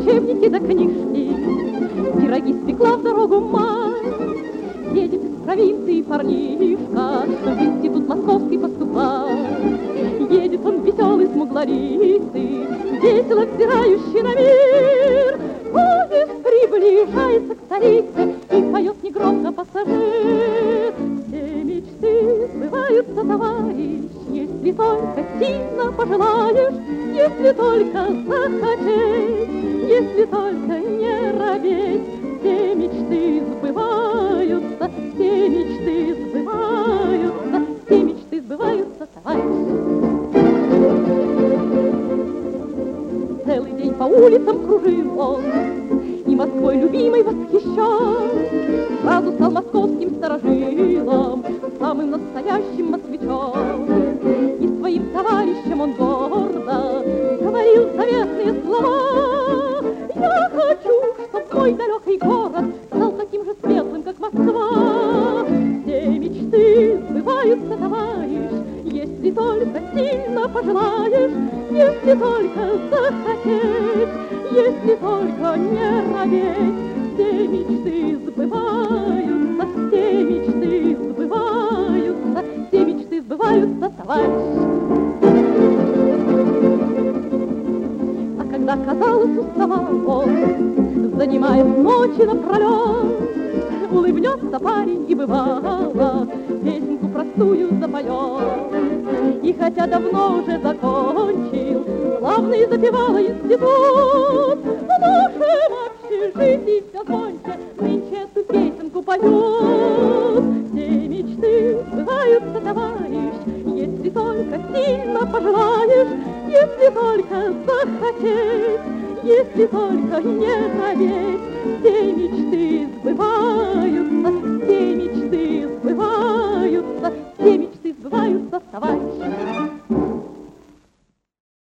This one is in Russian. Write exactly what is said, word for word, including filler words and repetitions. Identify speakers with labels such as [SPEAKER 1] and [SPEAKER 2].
[SPEAKER 1] учебники да книжки, пироги спекла в дорогу мать. Едет из провинции парнишка в институт московский поступать. Едет он веселый, смуглолицый, весело взирающий на мир. Поезд приближается к столице и поет негромко пассажир. Все мечты сбываются, товарищ, если только сильно пожелаешь, если только захотеть, если только не робеть. Все мечты сбываются, все мечты сбываются, все мечты сбываются, товарищ. Целый день по улицам кружил он, и Москвой любимой восхищен. Сразу стал московским старожилом, самым настоящим москвичом. И своим товарищам он гордо говорил заветные слова. Я хочу, чтоб мой далекий город стал таким же светлым, как Москва. Все мечты сбываются, товарищ, если только сильно пожелаешь, если только захотеть, если только не робеть. Все мечты сбываются, все мечты сбываются, все мечты сбываются, товарищ. А когда, казалось, уставал он, занимает ночи напролет, улыбнется парень и бывало песенку простую запоет. И хотя давно уже закончил славный запевала институт, в нашем общежитии все звонче нынче эту песенку поет. Все мечты сбываются, товарищ, если только сильно пожелаешь, если только захотеть, если только не робеть. Все мечты сбываются, все мечты сбываются, все мечты сбываются, товарищ.